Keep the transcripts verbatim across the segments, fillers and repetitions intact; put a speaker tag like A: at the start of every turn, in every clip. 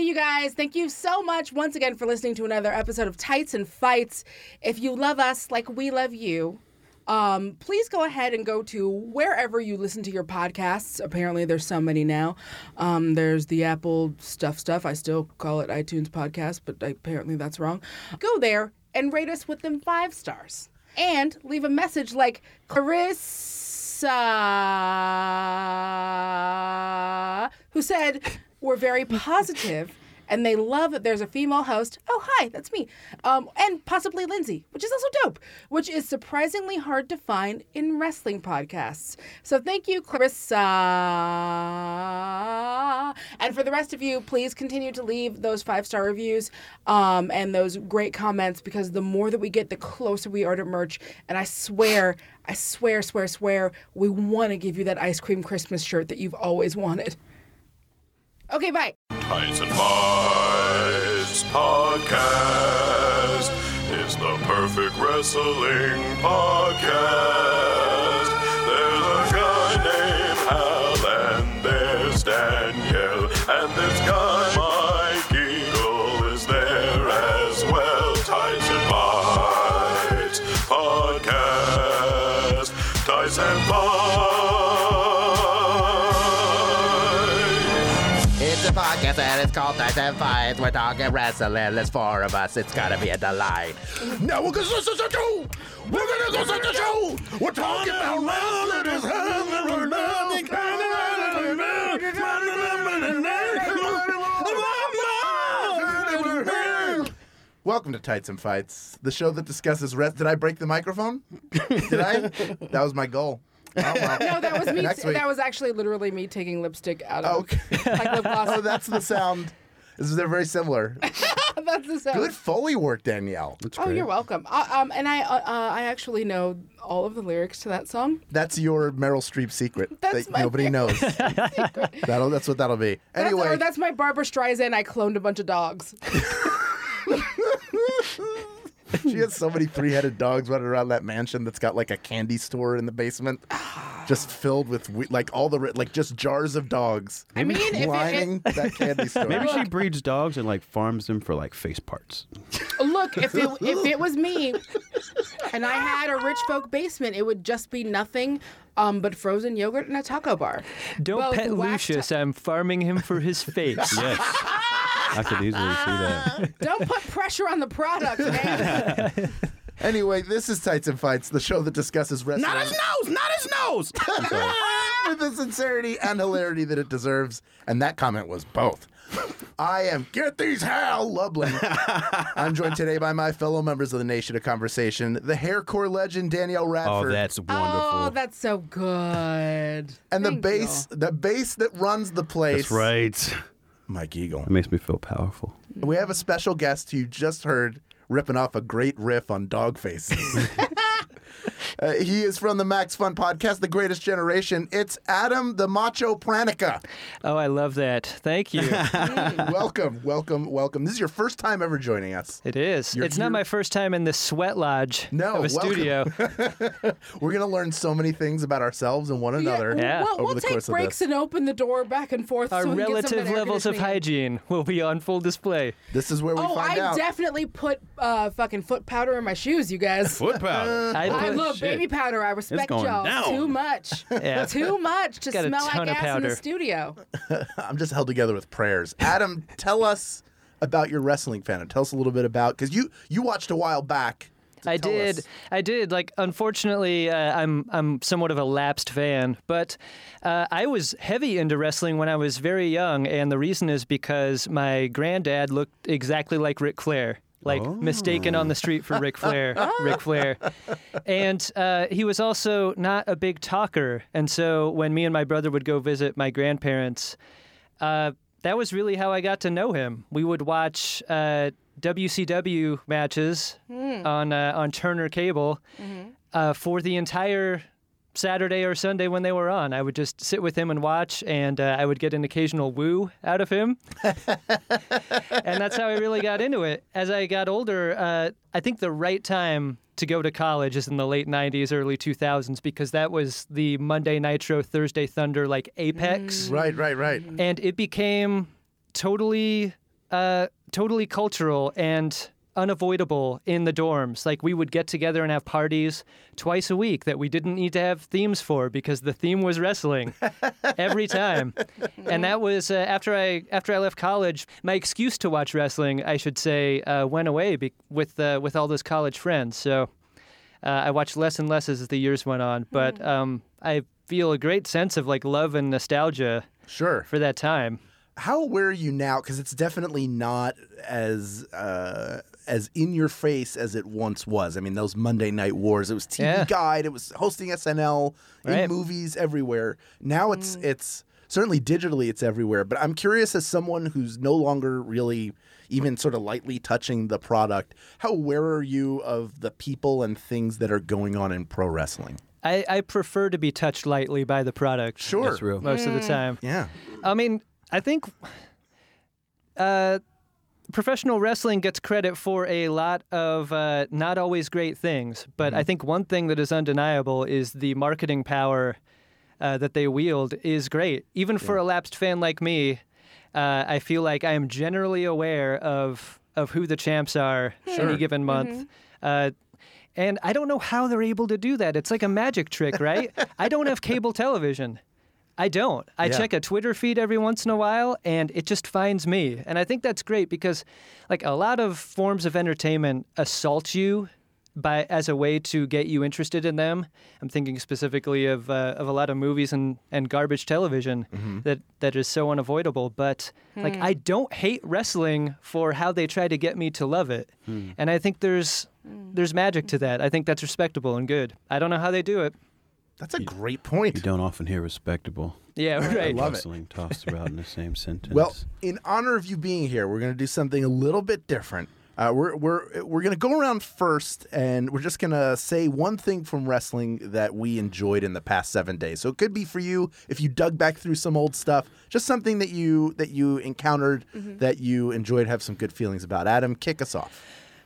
A: you guys. Thank you so much once again for listening to another episode of Tights and Fights. If you love us like we love you, um, please go ahead and go to wherever you listen to your podcasts. Apparently, there's so many now. Um, there's the Apple stuff stuff. I still call it iTunes Podcast, but apparently that's wrong. Go there and rate us with them five stars. And leave a message like, Carissa, who said, we're very positive, and they love that there's a female host. Oh, hi, that's me. Um, and possibly Lindsay, which is also dope, which is surprisingly hard to find in wrestling podcasts. So thank you, Clarissa. And for the rest of you, please continue to leave those five-star reviews um, and those great comments, because the more that we get, the closer we are to merch. And I swear, I swear, swear, swear, we want to give you that ice cream Christmas shirt that you've always wanted. Okay, bye.
B: Tights and Fights Podcast is the perfect wrestling podcast. There's a guy named Hal, and there's Danielle, and this guy, Mike Eagle, is there as well. Tights and Fights Podcast. Tights and Fights.
C: It's a podcast and it's called Tights and Fights. We're talking wrestling. There's four of us. It's gotta be a delight. Now we're gonna listen to the show. We're gonna go to the show. We're talking about wrestling. It's Welcome to Tights and Fights, the show that discusses rest. Did I break the microphone? Did I? That was my goal. Oh, well.
A: No, that was me.
C: Next
A: T-
C: week.
A: that was actually literally me taking lipstick out of
C: Okay.
A: like lip gloss.
C: Oh, that's the sound. This is, they're very similar.
A: That's the sound.
C: Good Foley work, Danielle.
A: Oh, you're welcome. Uh, um, and I, uh, uh, I actually know all of the lyrics to that song.
C: That's your Meryl Streep secret
A: That's
C: that
A: my
C: nobody knows. That'll, that's what that'll be.
A: That's,
C: Anyway,
A: or that's my Barbara Streisand. I cloned a bunch of dogs.
C: she has so many three-headed dogs running around that mansion that's got like a candy store in the basement, just filled with we- like all the like just jars of dogs.
A: I mean, if it-
C: lining that candy store.
D: Maybe she breeds dogs and like farms them for like face parts.
A: Look, if it if it was me, and I had a rich folk basement, it would just be nothing um, but frozen yogurt and a taco bar.
E: Don't
A: Both
E: pet
A: waxed-
E: Lucius. I'm farming him for his face.
D: Yes. I could easily see that.
A: Don't put pressure on the product, man.
C: Anyway, this is Tights and Fights, the show that discusses wrestling
D: Not his nose! Not his nose!
C: with the sincerity and hilarity that it deserves. And that comment was both. I am Get These Hal Lublin. I'm joined today by my fellow members of the Nation of Conversation, the haircore legend Danielle
D: Oh,
C: Radford,
D: that's wonderful.
A: Oh, that's so good.
C: and the
A: Thank
C: bass, the bass that runs the place,
D: That's right.
C: Mike Eagle.
D: It makes me feel powerful.
C: We have a special guest who you just heard ripping off a great riff on dog faces. Uh, he is from the Max Fun podcast, The Greatest Generation. It's Adam the Macho Pranica.
E: Oh, I love that. Thank you.
C: welcome, welcome, welcome. This is your first time ever joining us.
E: It is.
C: You're-
E: it's not
C: you're-
E: my first time in the sweat lodge
C: No,
E: of a
C: welcome.
E: studio.
C: We're going to learn so many things about ourselves and one another
E: Yeah.
A: We'll,
C: over
A: we'll
C: the
A: take
C: course of
A: breaks
C: this.
A: and open the door back and forth.
E: Our
A: so we can get some
E: relative
A: of that air
E: levels of
A: conditioning.
E: hygiene will be on full display.
C: This is where we
A: Oh,
C: find
A: I
C: out.
A: definitely put uh, fucking foot powder in my shoes, you guys.
D: Foot powder.
E: I
A: I
E: put,
A: love baby powder. I respect
D: going
A: y'all
D: down.
A: too much.
E: Yeah.
A: Too much to
E: Got a
A: smell
E: ton
A: like
E: of
A: ass in the
E: powder.
A: studio.
C: I'm just held together with prayers. Adam, tell us about your wrestling fandom. Tell us a little bit about, because you, you watched a while back. to
E: I
C: tell
E: did.
C: us.
E: I did. Like, unfortunately, uh, I'm I'm somewhat of a lapsed fan, but uh, I was heavy into wrestling when I was very young, and the reason is because my granddad looked exactly like Ric Flair. Like, mistaken on the street for Ric Flair, Ric Flair. And uh, he was also not a big talker. And so when me and my brother would go visit my grandparents, uh, that was really how I got to know him. We would watch uh, W C W matches on uh, on Turner Cable uh, for the entire Saturday or Sunday when they were on. I would just sit with him and watch, and uh, I would get an occasional woo out of him. And that's how I really got into it. As I got older, uh, I think the right time to go to college is in the late nineties, early two thousands, because that was the Monday Nitro, Thursday Thunder, like apex.
C: Right, right, right.
E: And it became totally uh, totally cultural and unavoidable in the dorms. Like, we would get together and have parties twice a week that we didn't need to have themes for because the theme was wrestling every time. And that was uh, after I after I left college. My excuse to watch wrestling, I should say, uh, went away be- with uh, with all those college friends. So uh, I watched less and less as the years went on. But um, I feel a great sense of like love and nostalgia
C: Sure.
E: for that time.
C: How aware are you now? Because it's definitely not as uh, as in your face as it once was. I mean, those Monday Night Wars. It was T V
E: Yeah.
C: Guide. It was hosting S N L in
E: Right.
C: movies everywhere. Now it's it's certainly digitally it's everywhere. But I'm curious, as someone who's no longer really even sort of lightly touching the product, how aware are you of the people and things that are going on in pro wrestling?
E: I, I prefer to be touched lightly by the product.
C: Sure.
D: That's real.
E: Most of the time.
C: Yeah.
E: I mean, I think uh, professional wrestling gets credit for a lot of uh, not always great things, but I think one thing that is undeniable is the marketing power uh, that they wield is great. Even for a lapsed fan like me, uh, I feel like I am generally aware of of who the champs are any given month. Uh, and I don't know how they're able to do that. It's like a magic trick, right? I don't have cable television. I don't. I
C: Yeah.
E: check a Twitter feed every once in a while, and it just finds me. And I think that's great because, like, a lot of forms of entertainment assault you by as a way to get you interested in them. I'm thinking specifically of uh, of a lot of movies and, and garbage television that, that is so unavoidable. But like, I don't hate wrestling for how they try to get me to love it. And I think there's there's magic to that. I think that's respectable and good. I don't know how they do it.
C: That's a great point.
D: You don't often hear respectable.
E: Yeah, right.
C: love it.
D: Wrestling tossed around in the same sentence.
C: Well, in honor of you being here, we're going to do something a little bit different. Uh, we're we're we're going to go around first, and we're just going to say one thing from wrestling that we enjoyed in the past seven days. So it could be for you if you dug back through some old stuff, just something that you that you encountered that you enjoyed, have some good feelings about. Adam, kick us off.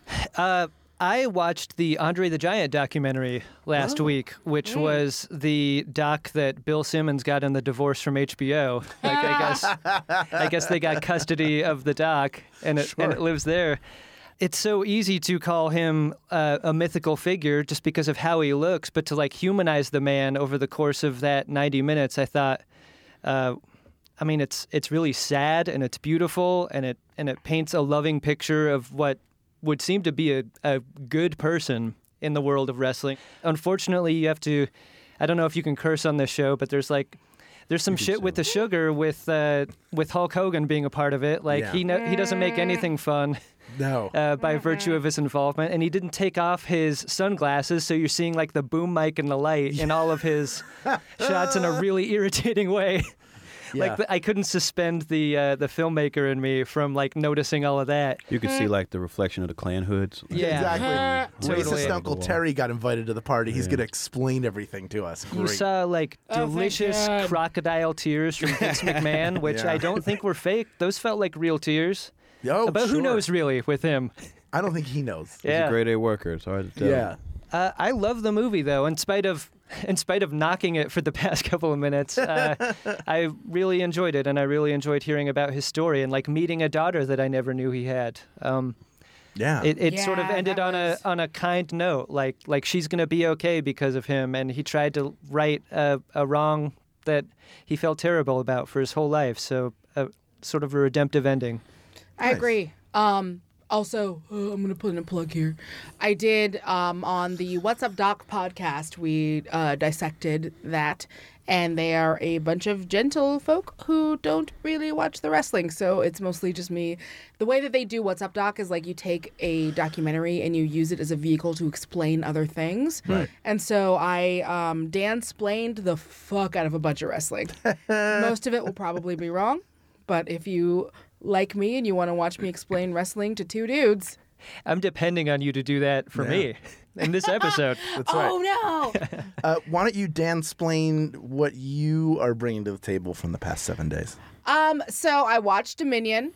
E: Uh, I watched the Andre the Giant documentary last week, which was the doc that Bill Simmons got in the divorce from H B O. Like, I guess, I guess they got custody of the doc, and it and it lives there. It's so easy to call him uh, a mythical figure just because of how he looks, but to like humanize the man over the course of that ninety minutes, I thought. Uh, I mean, it's it's really sad and it's beautiful, and it and it paints a loving picture of what would seem to be a, a good person in the world of wrestling. Unfortunately, you have to, I don't know if you can curse on this show, but there's like, there's some shit with the sugar with uh, with Hulk Hogan being a part of it. Like,
C: Yeah.
E: he no, he doesn't make anything fun
C: No.
E: uh, by virtue of his involvement. And he didn't take off his sunglasses, so you're seeing like the boom mic and the light in all of his shots in a really irritating way.
C: Yeah.
E: Like, the, I couldn't suspend the uh, the filmmaker in me from like noticing all of that.
D: you could see like the reflection of the clan hoods.
E: Yeah.
C: Exactly.
E: Totally.
C: Racist Uncle Terry got invited to the party. He's
D: Yeah.
C: going to explain everything to us.
E: You
C: Great.
E: saw like
A: Oh, thank
E: delicious
A: God.
E: crocodile tears from Vince McMahon, which
C: Yeah.
E: I don't think were fake. Those felt like real tears.
C: Oh,
E: But who
C: sure.
E: knows really with him?
C: I don't think he knows.
D: He's
E: Yeah.
D: a grade A worker. It's hard to tell.
C: Yeah.
E: Uh, I love the movie though, in spite of in spite of knocking it for the past couple of minutes. Uh, I really enjoyed it, and I really enjoyed hearing about his story and like meeting a daughter that I never knew he had. Um,
C: Yeah.
E: it it sort of
A: Yeah,
E: ended
A: that
E: on
A: was-
E: a on a kind note, like like she's gonna be okay because of him, and he tried to right a, a wrong that he felt terrible about for his whole life. So, a, sort of a redemptive ending.
A: I
C: Nice.
A: agree. Um, also, uh, I'm going to put in a plug here. I did um, on the What's Up Doc podcast, we uh, dissected that, and they are a bunch of gentle folk who don't really watch the wrestling, so it's mostly just me. The way that they do What's Up Doc is like you take a documentary and you use it as a vehicle to explain other things.
C: Right.
A: And so I um, Dan-splained the fuck out of a bunch of wrestling. Most of it will probably be wrong, but if you like me and you want to watch me explain wrestling to two dudes.
E: I'm depending on you to do that for
C: Yeah.
E: me in this episode.
C: That's right.
A: Oh no!
C: Uh, why don't you, Dan, explain what you are bringing to the table from the past seven days?
A: um, so I watched Dominion.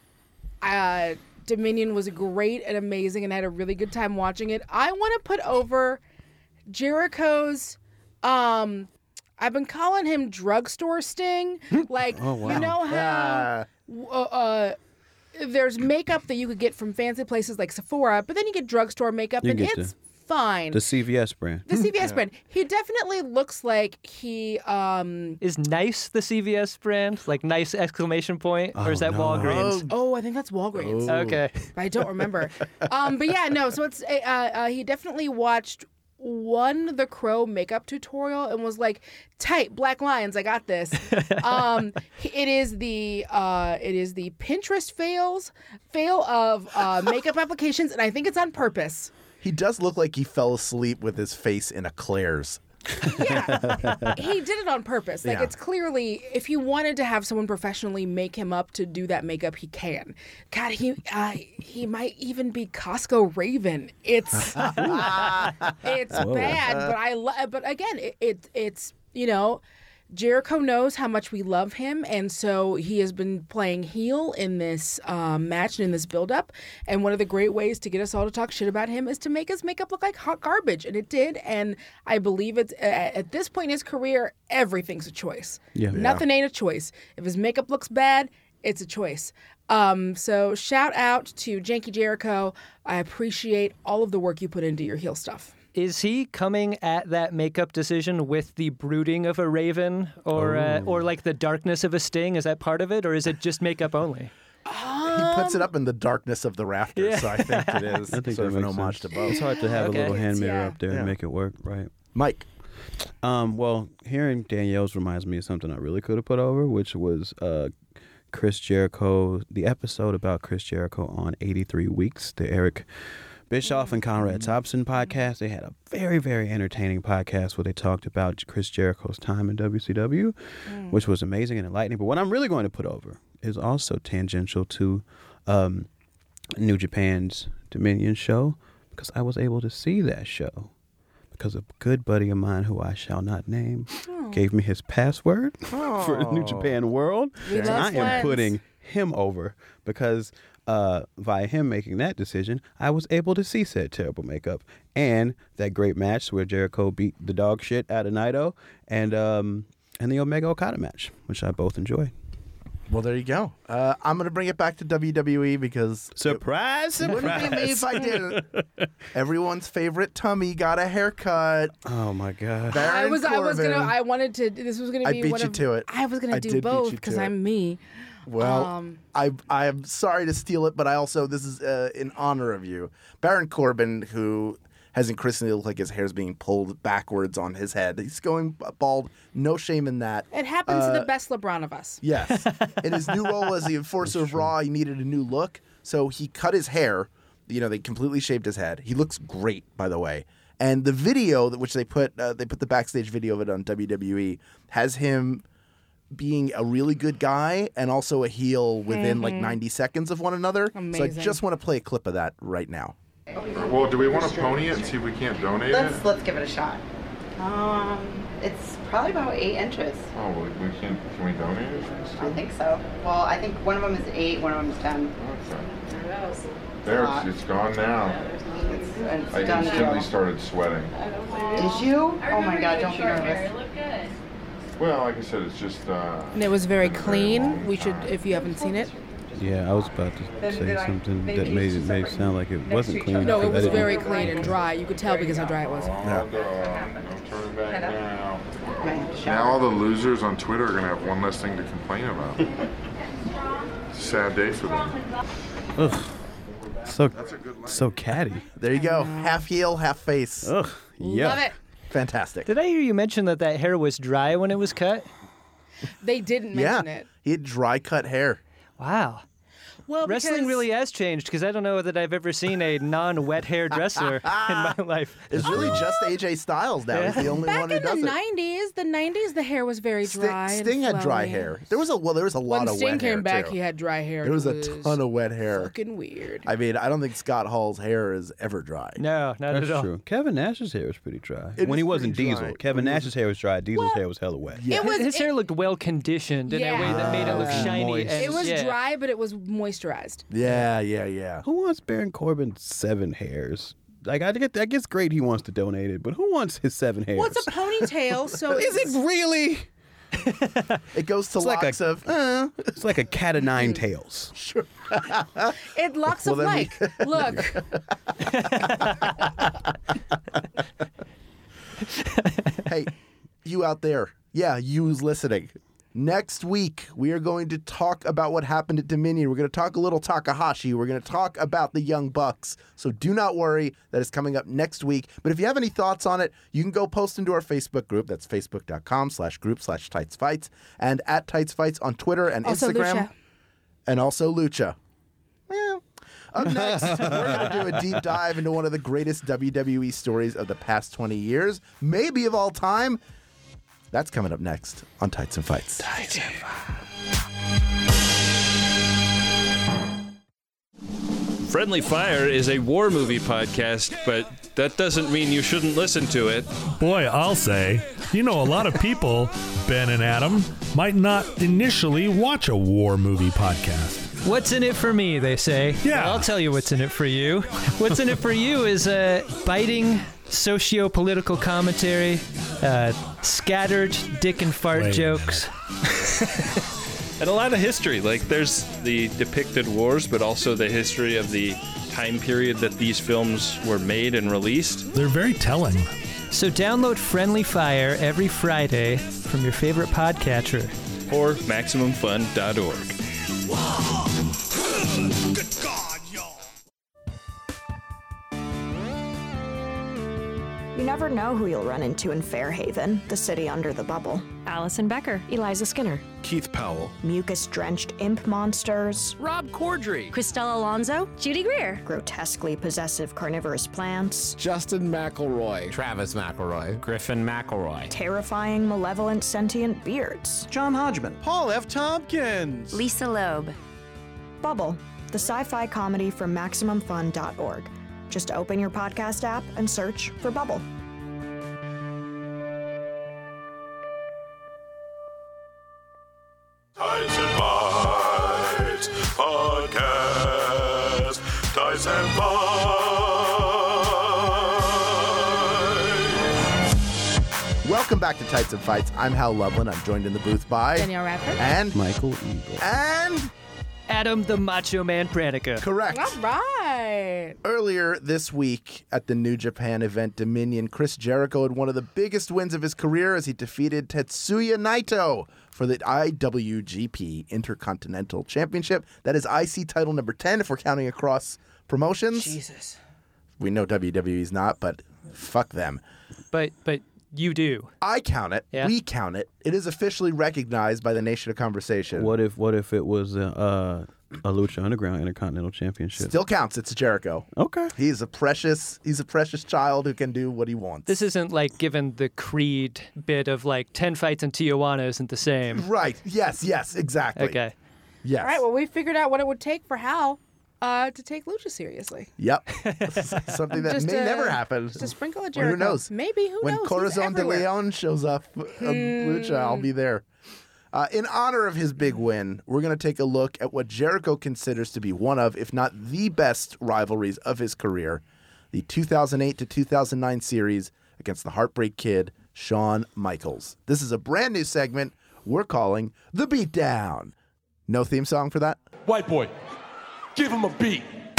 A: Uh, Dominion was great and amazing, and I had a really good time watching it. I want to put over Jericho's. Um, I've been calling him drugstore Sting. Like,
D: Oh, wow.
A: you know how
C: Uh,
A: uh, uh, there's makeup that you could get from fancy places like Sephora, but then you get drugstore makeup,
D: You
A: and
D: get
A: it's
D: the-
A: fine.
D: The C V S brand.
A: The C V S brand. He definitely looks like he. um
E: Is Nice the C V S brand? Like Nice exclamation point? Or is
D: Oh,
E: that
D: no.
E: Walgreens?
A: Oh, I think that's Walgreens.
E: Okay.
A: But I don't remember. um, but yeah, no. So it's uh, uh, he definitely watched one The Crow makeup tutorial and was like, "Tight black lines, I got this." um, it is the uh, it is the Pinterest fails fail of uh, makeup applications, and I think it's on purpose.
C: He does look like he fell asleep with his face in a Claire's.
A: Yeah, he did it on purpose. Like
C: Yeah.
A: it's clearly, if he wanted to have someone professionally make him up to do that makeup, he can. God, he uh, he might even be Costco Raven. It's it's bad, but I lo- but again, it, it it's you know. Jericho knows how much we love him, and so he has been playing heel in this um, match and in this build-up. And one of the great ways to get us all to talk shit about him is to make his makeup look like hot garbage, and it did. And I believe it's at at this point in his career, everything's a choice.
D: Yeah.
A: Nothing ain't a choice. If his makeup looks bad, it's a choice. Um, so shout out to Janky Jericho. I appreciate all of the work you put into your heel stuff.
E: Is he coming at that makeup decision with the brooding of a raven or uh, or like the darkness of a sting? Is that part of it, or is it just makeup only?
C: He puts it up in the darkness of the rafters,
E: Yeah.
C: so I think it is
D: I think
C: sort
D: that
C: of an
D: makes
C: homage
D: sense.
C: to both.
D: It's hard to have
E: Okay.
D: a little hand mirror
A: Yeah.
D: up there
C: Yeah.
D: and make it work, right?
C: Mike,
D: Um, well, hearing Danielle's reminds me of something I really could have put over, which was uh, Chris Jericho, the episode about Chris Jericho on eighty-three Weeks, the Eric Bischoff and Conrad Thompson podcast. They had a very, very entertaining podcast where they talked about Chris Jericho's time in W C W, which was amazing and enlightening. But what I'm really going to put over is also tangential to um, New Japan's Dominion show, because I was able to see that show because a good buddy of mine, who I shall not name, gave me his password for the New Japan World.
A: We
D: And
A: love
D: I am
A: friends.
D: putting him over because uh, via him making that decision, I was able to see said terrible makeup and that great match where Jericho beat the dog shit out of Naito, and um, and the Omega Okada match, which I both enjoyed.
C: well, there you go. Uh, I'm going to bring it back to W W E because
D: Surprise,
C: it wouldn't be me
D: surprise.
C: if I didn't. Everyone's favorite Tummy got a haircut.
D: Oh my God.
C: Baron
A: I was I was gonna
C: Corbin.
A: I wanted to this was gonna
C: I
A: be
C: beat
A: one
C: you
A: of,
C: to it.
A: I was gonna
C: I
A: do
C: did beat
A: both
C: you
A: because
C: to it.
A: I'm me.
C: Well,
A: Um,
C: I I am sorry to steal it, but I also this is uh, in honor of you, Baron Corbin, who has increasingly looked like his hair's being pulled backwards on his head. He's going bald. No shame in that.
A: It happens to
C: Uh,
A: the best LeBron of us.
C: Yes. In his new role as the enforcer of Raw, he needed a new look, so he cut his hair. You know, they completely shaved his head. He looks great, by the way. And the video that which they put uh, they put the backstage video of it on W W E has him being a really good guy and also a heel within like ninety seconds of one another. So I
A: Amazing.
C: just want to play a clip of that right now.
B: Well, do we want to pony it and see if we can't donate
F: Let's
B: it?
F: let's give it a shot. Um, it's probably about eight inches.
B: Oh, we, we can't. Can we donate it?
F: I think so. Well, I think one of them is eight, one of them is ten.
B: Okay. There, it's, it's gone now.
F: It's, it's
B: I
F: done
B: instantly
F: now.
B: started sweating.
F: Did you? Oh my God! Don't be nervous.
B: Well, like I said, it's just. Uh,
A: And it was very
B: been a very
A: clean.
B: long
A: We should,
B: time.
A: if you haven't seen it.
D: Yeah, I was about to
F: Then
D: say
F: did I
D: something
F: make
D: that
F: these
D: made
F: two
D: it made it
F: separate
D: sound like it
F: next to
D: wasn't
F: each
D: clean.
F: other?
A: No,
D: because
A: it
D: I
A: was
D: didn't-
A: very clean and dry. You could tell because how dry it was.
B: Oh, dog. No turning back
F: Hello?
B: now.
F: I have to
B: Now
F: shower.
B: all the losers on Twitter are going to have one less thing to complain about. It's a sad day for them.
D: Ugh, so
B: That's a good line.
D: so catty.
C: There you go. Half heel, half face.
D: Ugh, yeah.
A: Love it.
C: Fantastic.
E: Did I hear you mention that that hair was dry when it was cut?
A: They didn't
C: Yeah.
A: mention it.
C: He had dry cut hair.
E: Wow.
A: Well,
E: Wrestling
A: because-
E: really has changed because I don't know that I've ever seen a non-wet haired wrestler in my life.
C: It's really just A J Styles now. He's the only
A: Back
C: one who
A: in the
C: does it.
A: nineties, the nineties, the hair was very
C: Sting,
A: dry.
C: Sting
A: and
C: had dry
A: flowy.
C: hair. There was a well, there was a lot
A: When
C: of
A: Sting
C: wet
A: came
C: hair
A: back,
C: too.
A: he had dry hair.
C: There was
A: It
C: a ton of wet hair.
A: fucking weird.
C: I mean, I don't think Scott Hall's hair is ever dry.
E: No, not
D: That's
E: at all.
D: true. Kevin Nash's hair was pretty dry.
C: It
D: when
C: is
D: he wasn't
C: pretty
D: Diesel.
C: dry.
D: Kevin
C: When he was-
D: Nash's hair was dry. Diesel's
A: Well,
D: hair was hella wet.
C: Yeah.
A: It was
E: His
A: it,
E: hair looked well conditioned in a way that made it look
C: Yeah.
E: shiny.
D: Moist.
E: And,
A: it was
E: yeah.
A: dry, but it was moisturized.
C: Yeah, yeah, yeah.
D: Who wants Baron Corbin's seven hairs? Like I get, I guess great he wants to donate it, but who wants his seven hairs?
A: Well, it's a ponytail, so
D: Is
A: it's,
D: it really?
C: It goes to
D: It's like
C: locks
D: a-
C: of. Uh,
D: It's like a cat of nine tails.
A: It locks
C: Well,
A: of
C: then we-
A: like. Look.
C: Hey, you out there. Yeah, you who's listening. Next week, we are going to talk about what happened at Dominion. We're going to talk a little Takahashi. We're going to talk about the Young Bucks. So do not worry. That is coming up next week. But if you have any thoughts on it, you can go post into our Facebook group. That's facebook.com slash group slash Tights Fights. And at Tights Fights on Twitter and
A: Also,
C: Instagram.
A: Lucha.
C: And also Lucha. Well, up next, we're going to do a deep dive into one of the greatest W W E stories of the past twenty years, maybe of all time. That's coming up next on Tights and Fights. Tights and
G: Friendly Fire is a war movie podcast, but that doesn't mean you shouldn't listen to it.
H: Boy, I'll say, you know, a lot of people, Ben and Adam, might not initially watch a war movie podcast.
E: What's in it for me, they say.
H: Yeah.
E: Well, I'll tell you what's in it for you. What's in it for you is uh, biting socio-political commentary, uh, scattered dick and fart
H: Wait a
E: jokes.
G: And a lot of history. Like, there's the depicted wars, but also the history of the time period that these films were made and released.
H: They're very telling.
E: So download Friendly Fire every Friday from your favorite podcatcher.
G: Or Maximum Fun dot org.
I: You never know who you'll run into in Fairhaven, the city under the bubble.
J: Allison Becker,
K: Eliza Skinner,
L: Keith Powell,
I: Mucus-drenched imp monsters,
L: Rob Corddry,
J: Christelle Alonso, Judy Greer,
I: grotesquely possessive carnivorous plants,
L: Justin McElroy, Travis McElroy, Griffin McElroy,
I: terrifying malevolent sentient beards,
M: John Hodgman,
N: Paul F. Tompkins,
J: Lisa Loeb.
I: Bubble, the sci-fi comedy from Maximum Fun dot org. Just open your podcast app and search for Bubble.
B: Tights and Fights Podcast. Tights and Fights.
C: Welcome back to Tights and Fights. I'm Hal Lublin. I'm joined in the booth by
A: Danielle Radford.
C: and
D: Michael Eagle.
C: and
E: Adam the Macho Man Pranica.
C: correct.
A: All right.
C: Earlier this week at the New Japan event Dominion, Chris Jericho had one of the biggest wins of his career as he defeated Tetsuya Naito for the I W G P Intercontinental Championship. That is I C title number ten if we're counting across promotions.
A: Jesus.
C: We know W W E's not, but fuck them.
E: But but you do.
C: I count it.
E: Yeah.
C: We count it. It is officially recognized by the Nation of Conversation.
D: What if what if it was a, uh, a Lucha Underground Intercontinental Championship?
C: Still counts. It's Jericho.
D: Okay.
C: He's a precious. He's a precious child who can do what he wants.
E: This isn't like given the Creed bit of like ten fights in Tijuana isn't the same.
C: Right. Yes. Yes. Exactly.
E: Okay.
C: Yes.
A: All right. Well, we figured out what it would take for Hal uh, to take Lucha seriously.
C: Yep. Something that
A: Just
C: may
A: a-
C: never happen.
A: Just a sprinkle of
C: Or
A: Jericho.
C: who knows?
A: Maybe. Who
C: when
A: knows? He's
C: Corazon de
A: everywhere.
C: Leon shows up of Lucha, I'll be there. Uh, in honor of his big win, we're going to take a look at what Jericho considers to be one of, if not the best rivalries of his career, the two thousand eight to two thousand nine series against the Heartbreak Kid, Shawn Michaels. This is a brand new segment we're calling The Beatdown. No theme song for that?
O: White boy, give him a beat.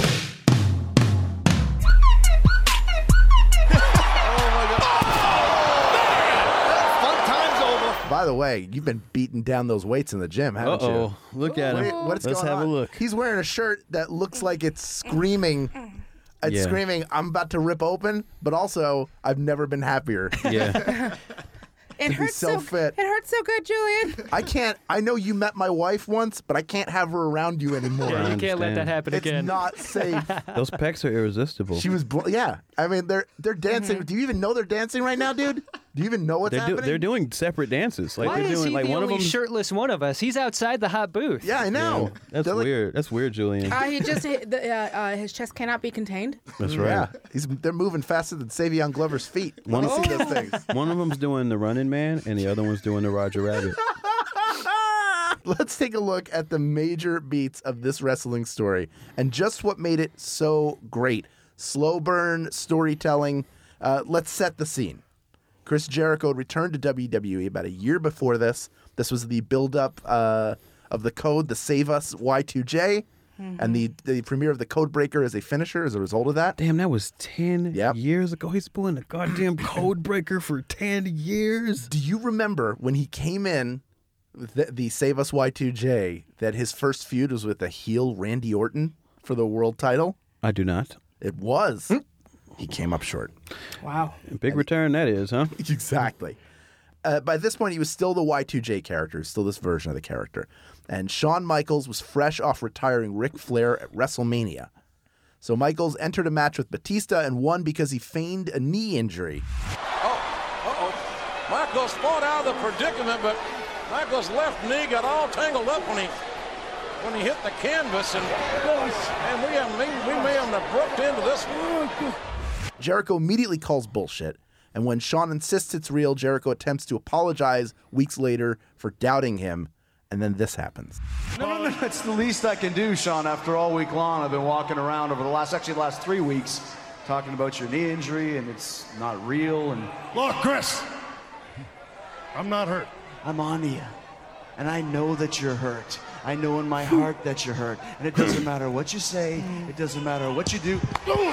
C: By the way, you've been beating down those weights in the gym, haven't you?
D: Uh-oh. Look at him.
C: Wait, what's
D: Let's
C: going
D: have
C: on?
D: a look.
C: He's wearing a shirt that looks like it's screaming. It's
D: Yeah.
C: screaming, I'm about to rip open, but also, I've never been happier.
D: Yeah.
A: It
C: be
A: hurts
C: so
A: so
C: fit.
A: It hurts so good, Julian.
C: I can't, I know you met my wife once, but I can't have her around you anymore.
E: Yeah, you can't let that
D: understand.
E: happen
C: It's
E: again.
C: not safe.
D: Those pecs are irresistible.
C: She was, bl- yeah. I mean, they're they're dancing. Do you even know they're dancing right now, dude? Do you even know what's
D: they're, do,
C: happening?
D: they're doing separate dances. Like
E: Why
D: they're
E: is
D: doing
E: he
D: like
E: the
D: one of
E: only
D: them.
E: shirtless one of us? He's outside the hot booth.
C: Yeah, I know.
D: That's
C: They're like-
D: weird. That's weird, Julian.
A: Uh, he just hit the, uh, uh, his chest cannot be contained.
D: That's right.
C: Yeah, he's they're moving faster than Savion Glover's feet.
D: One,
C: Let me see those things.
D: one of them's doing the Running Man, and the other one's doing the Roger Rabbit.
C: Let's take a look at the major beats of this wrestling story and just what made it so great. Slow burn storytelling. Uh, let's set the scene. Chris Jericho returned to W W E about a year before this, This was the build-up uh, of the code, the Save Us Y two J, mm-hmm. and the, the premiere of the Codebreaker as a finisher as a result of that.
D: Damn, that was ten
C: yep.
D: years ago. He's pulling the goddamn Codebreaker for ten years.
C: Do you remember when he came in, the, the Save Us Y two J, that his first feud was with the heel Randy Orton for the world title?
D: I do not.
C: It was. Mm. He came up short.
A: Wow.
D: Big and return that is, huh?
C: Exactly. Uh, by this point, he was still the Y two J character, still this version of the character. And Shawn Michaels was fresh off retiring Ric Flair at WrestleMania. So Michaels entered a match with Batista and won because he feigned a knee injury.
O: Oh, uh-oh. Michaels fought out of the predicament, but Michaels' left knee got all tangled up when he when he hit the canvas, and, and we, have, we may have abrupt into this.
C: Jericho immediately calls bullshit. And when Shawn insists it's real, Jericho attempts to apologize weeks later for doubting him, and then this happens.
K: No, no, no, it's the least I can do, Shawn. After all week long, I've been walking around over the last, actually the last three weeks, talking about your knee injury, and it's not real, and...
M: Look, Chris, I'm not hurt.
K: I'm on to you, and I know that you're hurt. I know in my heart that you're hurt, and it doesn't matter what you say, it doesn't matter what you do.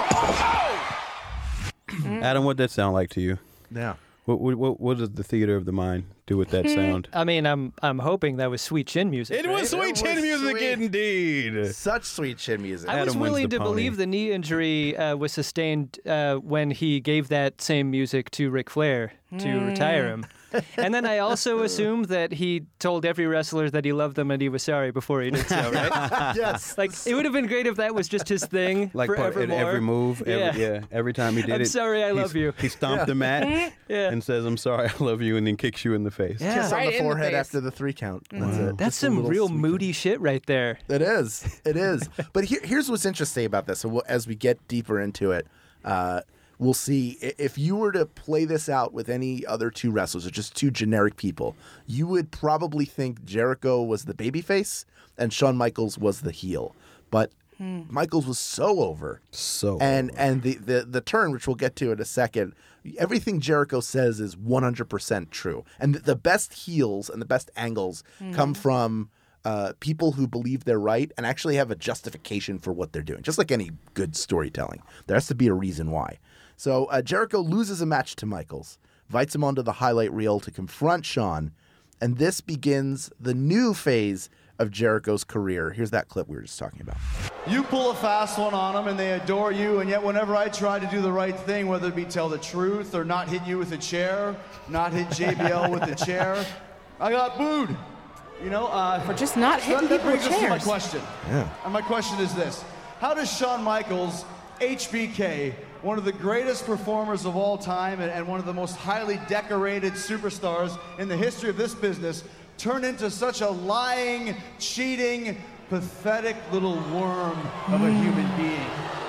D: Adam, what did that sound like to you?
C: Yeah.
D: What, what what does the theater of the mind do with that sound?
E: I mean, I'm I'm hoping that was sweet chin music.
D: It
E: right?
D: was sweet
C: It
D: chin
C: was
D: music,
C: sweet.
D: indeed.
C: Such sweet chin music.
E: I was
D: Adam wins
E: willing
D: the
E: to
D: pony.
E: believe the knee injury uh, was sustained uh, when he gave that same music to Ric Flair to
A: Mm.
E: retire him. And then I also assumed that he told every wrestler that he loved them and he was sorry before he did so, right?
C: Yes.
E: Like, it would have been great if that was just his thing
D: Like part- in
E: forevermore.
D: every move, every,
E: Yeah.
D: yeah. every time he did
E: I'm
D: it.
E: sorry, I
D: he's-
E: love you.
D: He stomped the mat
E: Yeah.
D: and says, "I'm sorry, I love you," and then kicks you in the face.
E: Yeah.
C: Kiss on
A: Right
C: the
A: in the
C: forehead
A: face.
C: after the three count. That's
D: Wow.
C: it.
E: That's
C: Just a
E: some
C: little
E: real
C: sweet-
E: moody shit right there.
C: It is. It is. But here, here's what's interesting about this. So we'll- as we get deeper into it, uh, we'll see i- if you were to play this out with any other two wrestlers or just two generic people, you would probably think Jericho was the babyface and Shawn Michaels was the heel. But Michaels was so over.
D: So
C: And
D: over.
C: and the, the, the turn, which we'll get to in a second, everything Jericho says is one hundred percent true. And the, the best heels and the best angles come from uh, people who believe they're right and actually have a justification for what they're doing, just like any good storytelling. There has to be a reason why. So uh, Jericho loses a match to Michaels, invites him onto the highlight reel to confront Shawn, and this begins the new phase of Jericho's career. Here's that clip we were just talking about.
K: You pull a fast one on them, and they adore you, and yet whenever I try to do the right thing, whether it be tell the truth or not hit you with a chair, not hit J B L with a chair, I got booed. You know, uh,
A: For just not
K: so
A: hitting
K: that, that
A: people with
K: brings us to my
A: chairs.
K: question.
C: Yeah.
K: And my question is this: how does Shawn Michaels, H B K, one of the greatest performers of all time and, and one of the most highly decorated superstars in the history of this business, turn into such a lying, cheating, pathetic little worm of a human being?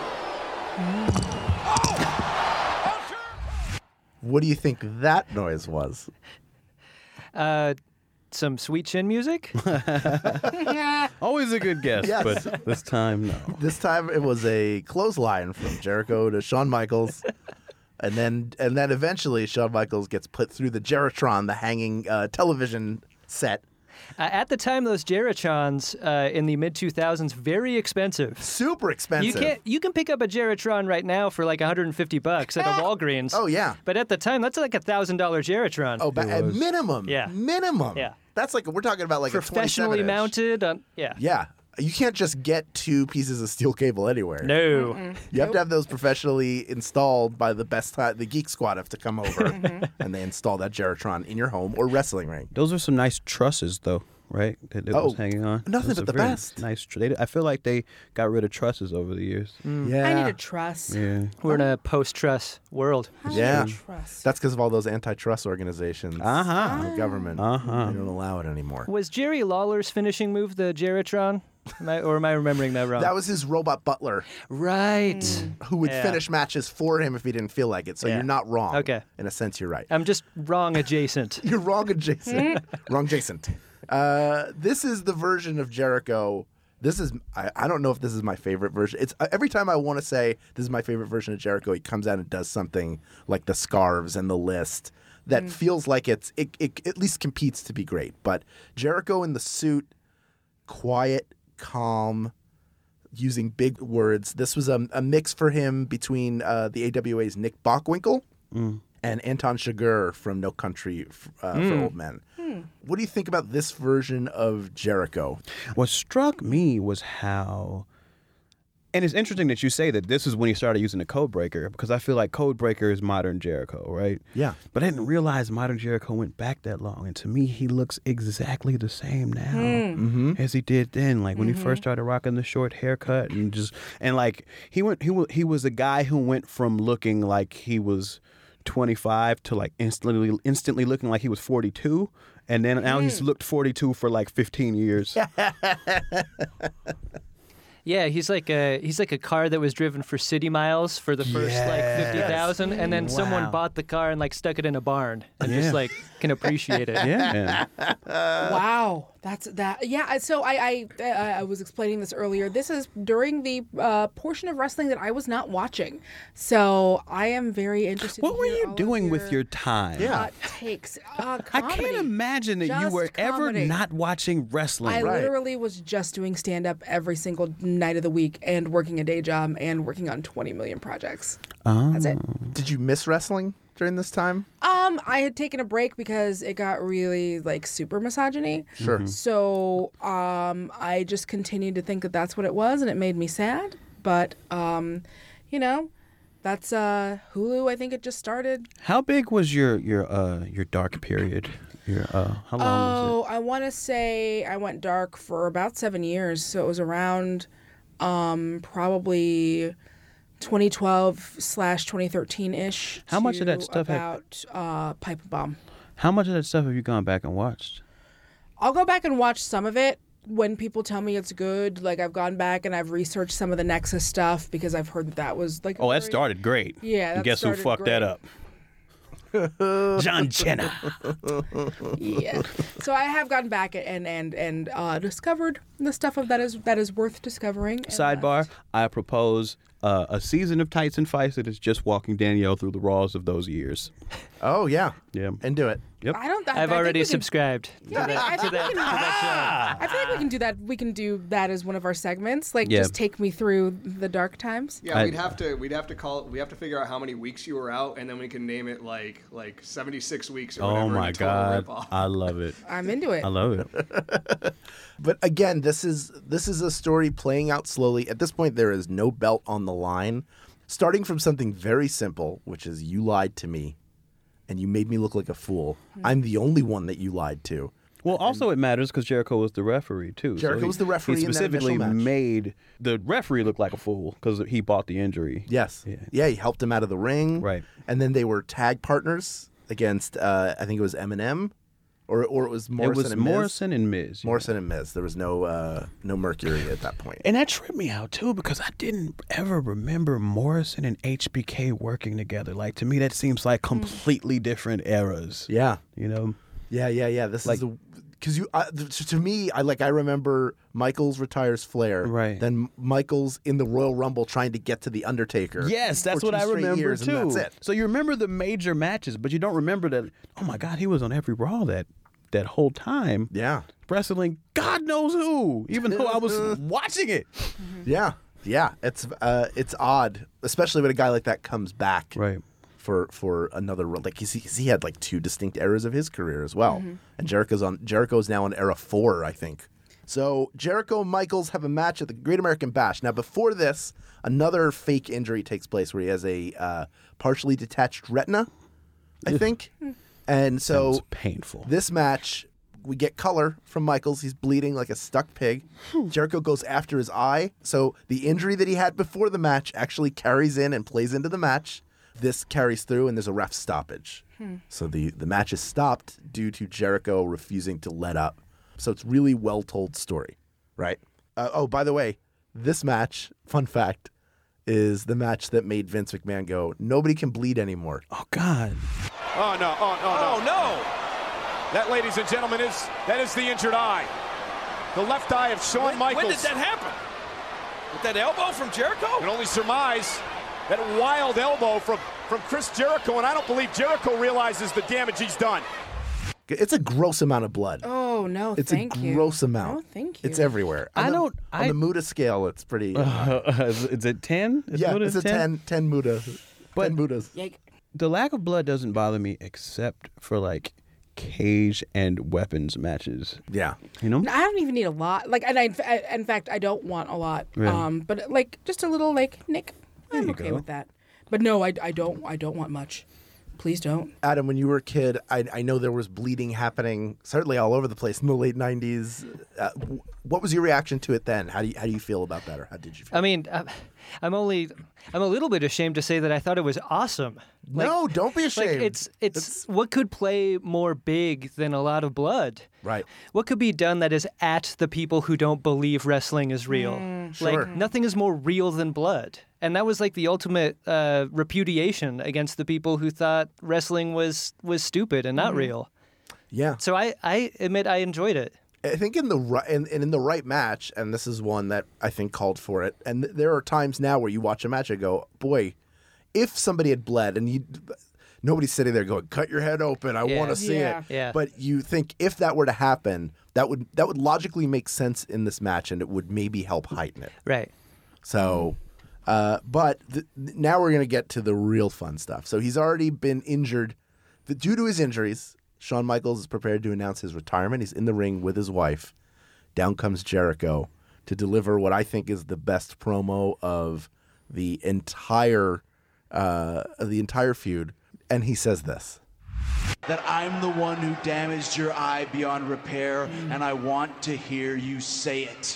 C: What do you think that noise was?
E: Uh, some sweet chin music?
D: Always a good guess,
C: Yes.
D: but this time, no.
C: This time it was a clothesline from Jericho to Shawn Michaels. And then and then eventually Shawn Michaels gets put through the Geritron, the hanging uh, television set.
E: Uh, at the time, those Geritrons uh, in the mid two thousands, very expensive.
C: Super expensive.
E: You can't. You can pick up a Geritron right now for like one hundred fifty bucks at a Walgreens.
C: Oh, yeah.
E: But at the time, that's like a thousand dollar Geritron.
C: Oh, but at minimum.
E: Yeah.
C: Minimum.
E: Yeah.
C: That's like, we're talking about like
E: Professionally
C: a twenty-seven inch.
E: mounted. On, yeah.
C: Yeah. You can't just get two pieces of steel cable anywhere.
E: No.
A: Mm-mm.
C: You have to have those professionally installed by the best time. The Geek Squad have to come over and they install that Geritron in your home or wrestling ring.
D: Those are some nice trusses, though, right? That it
C: Oh,
D: was hanging on.
C: nothing
D: Those
C: but
D: are
C: the
D: very
C: best.
D: Nice. Tr- they, I feel like they got rid of trusses over the years.
C: Yeah.
A: I need a truss.
D: Yeah.
E: We're in a post-truss world.
C: Yeah.
A: Trust.
C: That's because of all those antitrust organizations.
D: Uh-huh.
C: and the government.
D: Uh-huh.
C: They don't allow it anymore.
E: Was Jerry Lawler's finishing move the Geritron? Am I, or am I remembering that wrong?
C: That was his robot butler
E: right.
C: who would
E: Yeah.
C: finish matches for him if he didn't feel like it. So
E: Yeah.
C: you're not wrong.
E: Okay.
C: In a sense, you're right.
E: I'm just wrong adjacent.
C: You're wrong adjacent. wrong adjacent. Uh, this is the version of Jericho. This is, I, I don't know if this is my favorite version. It's uh, every time I want to say this is my favorite version of Jericho, he comes out and does something like the scarves and the list. that
A: Mm.
C: feels like it's it, it at least competes to be great. But Jericho in the suit, quiet, calm, using big words. This was a, a mix for him between uh, the A W A's Nick Bockwinkel
D: Mm.
C: and Anton Chigurh from No Country uh, for
D: Mm.
C: Old Men. What do you think about this version of Jericho?
D: What struck me was how, and it's interesting that you say that this is when he started using the code breaker, because I feel like code breaker is modern Jericho, right?
C: Yeah.
D: But I didn't realize modern Jericho went back that long, and to me, he looks exactly the same now
C: Mm. Mhm.
D: as he did then. Like when
C: Mhm.
D: he first started rocking the short haircut, and just and like he went, he wa- he was a guy who went from looking like he was twenty-five to like instantly instantly looking like he was forty-two. And then now he's looked forty-two for like fifteen years.
E: Yeah, he's like a he's like a car that was driven for city miles for the first like fifty thousand, and then someone
D: Wow.
E: bought the car and like stuck it in a barn and
D: Yeah.
E: just like can appreciate it.
D: Yeah.
A: Wow, that's that. Yeah, so I I, I I was explaining this earlier. This is during the uh, portion of wrestling that I was not watching, so I am very interested.
D: What
A: to
D: were
A: hear
D: you
A: all of
D: doing with your time?
A: hot takes? Uh,
D: I can't imagine that you
A: Just
D: were ever
A: comedy.
D: not watching wrestling.
A: I literally was just doing stand up every single night of the week and working a day job and working on twenty million projects. That's it.
C: Did you miss wrestling during this time?
A: Um, I had taken a break because it got really like super misogyny.
C: Sure. Mhm.
A: So, um, I just continued to think that that's what it was, and it made me sad. But, um, you know, that's uh Hulu. I think it just started.
D: How big was your your uh your dark period? Your uh how long was
A: Oh, I want to say I went dark for about seven years. So it was around, um, probably twenty twelve slash twenty thirteen ish.
D: How much of that stuff had-
A: about uh, Pipe Bomb?
D: it? How much of that stuff have you gone back and watched?
A: I'll go back and watch some of it when people tell me it's good. Like I've gone back and I've researched some of the Nexus stuff because I've heard that that was like.
D: Oh, that
A: very-
D: started great.
A: Yeah,
D: And
A: that
D: guess who
A: started
D: fucked that
A: great.
D: up? John Cena.
A: Yeah. So I have gone back and and and uh, discovered the stuff of that is that is worth discovering. and
D: Sidebar, I propose uh, a season of Tights and Fights that is just walking Danielle through the raws of those years.
C: Oh yeah,
D: yeah,
C: and do it.
D: Yep.
A: I don't. I,
E: I've
A: I think
E: already
A: we can-
E: subscribed to
A: Yeah, I
E: that, to
A: think
E: that,
A: we
E: to
A: can-
E: that show.
A: I feel like we can do that. We can do that as one of our segments. Like
P: Yeah.
A: just take me through the dark times.
P: Yeah, we'd have to we'd have to call it, we have to figure out how many weeks you were out, and then we can name it like like seventy-six weeks or whatever.
D: Oh
P: and
D: my
P: a total
D: God,
P: rip-off.
D: I love it.
A: I'm into it.
D: I love it.
C: But again, this is this is a story playing out slowly. At this point, there is no belt on the line. Starting from something very simple, which is you lied to me, and you made me look like a fool. I'm the only one that you lied to.
D: Well, also it matters because Jericho was the referee too.
C: Jericho
D: he-
C: was the referee
D: He
C: in that
D: specifically
C: initial match.
D: made the referee look like a fool because he bought the injury.
C: Yes.
D: Yeah.
C: Yeah, he helped him out of the ring.
D: Right.
C: And then they were tag partners against, uh, I think it was Eminem, or or it was Morrison
D: was
C: and Miz.
D: Morrison and Miz, yeah.
C: Morrison and Miz. There was no uh, no Mercury at that point.
D: And that tripped me out too because I didn't ever remember Morrison and H B K working together. Like to me, that seems like completely different eras.
C: Yeah.
D: You know.
C: Yeah, yeah, yeah. This
D: Like-
C: is because you uh, th- to me, I like I remember Michaels retires Flair,
D: Right.
C: Then Michaels in the Royal Rumble trying to get to the Undertaker.
D: Yes, that's
C: for
D: what
C: two
D: I
C: straight
D: remember
C: years,
D: too.
C: And that's it.
D: So you remember the major matches, but you don't remember that. Oh my God, he was on every Raw that that whole time.
C: Yeah,
D: wrestling God knows who, even though I was watching it.
C: Yeah, yeah. It's uh, it's odd, especially when a guy like that comes back,
D: right?
C: For for another run. Like he's, he's, he had like two distinct eras of his career as well,
A: Mhm.
C: and Jericho's on Jericho's now on era four, I think. So Jericho and Michaels have a match at the Great American Bash. Now before this, another fake injury takes place where he has a uh, partially detached retina, I think. And so
D: Sounds painful.
C: This match, we get color from Michaels. He's bleeding like a stuck pig. Jericho goes after his eye. So the injury that he had before the match actually carries in and plays into the match. This carries through, and there's a ref stoppage.
A: Hmm.
C: So the, the match is stopped due to Jericho refusing to let up. So it's really well-told story, right? Uh, oh, by the way, this match, fun fact, is the match that made Vince McMahon go, nobody can bleed anymore.
D: Oh, God.
Q: Oh, no. Oh, no, no. Oh, no. That, ladies and gentlemen, is that is the injured eye. The left eye of Shawn
O: When-
Q: Michaels.
O: when did that happen? With that elbow from Jericho?
Q: Can only surmise. that wild elbow from, from Chris Jericho, and I don't believe Jericho realizes the damage he's done.
C: It's a gross amount of blood.
A: Oh, no,
C: it's
A: thank
C: a
A: you.
C: gross amount.
A: No, thank you.
C: It's everywhere. On
D: I
C: the,
D: don't-
C: On
D: I-
C: the Muda scale, it's pretty. Uh,
D: Uh, is, is it ten? Is
C: yeah,
D: Muda
C: it's a
D: ten?
C: ten, ten Muda.
D: But-
C: ten Mudas.
A: Yike.
D: The lack of blood doesn't bother me except for like cage and weapons matches.
C: Yeah.
D: You know?
A: I don't even need a lot. Like, and I, I- in fact, I don't want a lot.
D: Really?
A: Um, but like just a little, like Nick, I'm
D: you
A: okay
D: go.
A: with that. But no, I, I don't. I don't want much. Please don't.
C: Adam, when you were a kid, I, I know there was bleeding happening certainly all over the place in the late nineties. Uh, w- what was your reaction to it then? How do you, how do you feel about that, or how did you feel?
E: I mean, I'm- I'm only, I'm a little bit ashamed to say that I thought it was awesome. Like-
C: no, don't be
E: Like
C: ashamed.
E: it's, it's what could play more big than a lot of blood?
C: Right.
E: What could be done that is at the people who don't believe wrestling is real?
C: Sure.
E: Like nothing is more real than blood. And that was like the ultimate uh, repudiation against the people who thought wrestling was was stupid and not
C: Mhm.
E: real.
C: Yeah.
E: So I, I admit I enjoyed it.
C: I think in the right in, in the right match, and this is one that I think called for it. And th- there are times now where you watch a match and go, boy, if somebody had bled, and you, nobody's sitting there going, "Cut your head open, I
E: Yeah.
C: want to see
E: Yeah.
C: it."
E: Yeah.
C: But you think if that were to happen, that would that would logically make sense in this match, and it would maybe help heighten it.
E: Right.
C: So, uh, but th- now we're going to get to the real fun stuff. So he's already been injured. The, due to his injuries, Shawn Michaels is prepared to announce his retirement. He's in the ring with his wife. Down comes Jericho to deliver what I think is the best promo of the entire uh, of the entire feud. And he says this.
R: That I'm the one who damaged your eye beyond repair, and I want to hear you say it.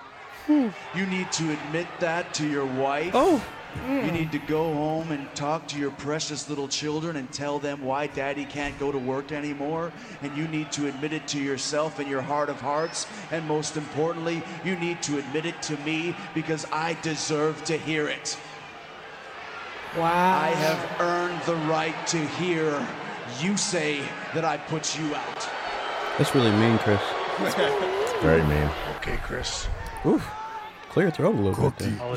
R: You need to admit that to your wife.
E: Oh.
R: You need to go home and talk to your precious little children and tell them why daddy can't go to work anymore. And you need to admit it to yourself in your heart of hearts. And most importantly, you need to admit it to me because I deserve to hear it.
A: Wow.
R: I have earned the right to hear you say that I put you out.
D: That's really mean, Chris.
C: Very mean.
M: Okay, Chris.
D: Oof. Clear your throat a little bit there.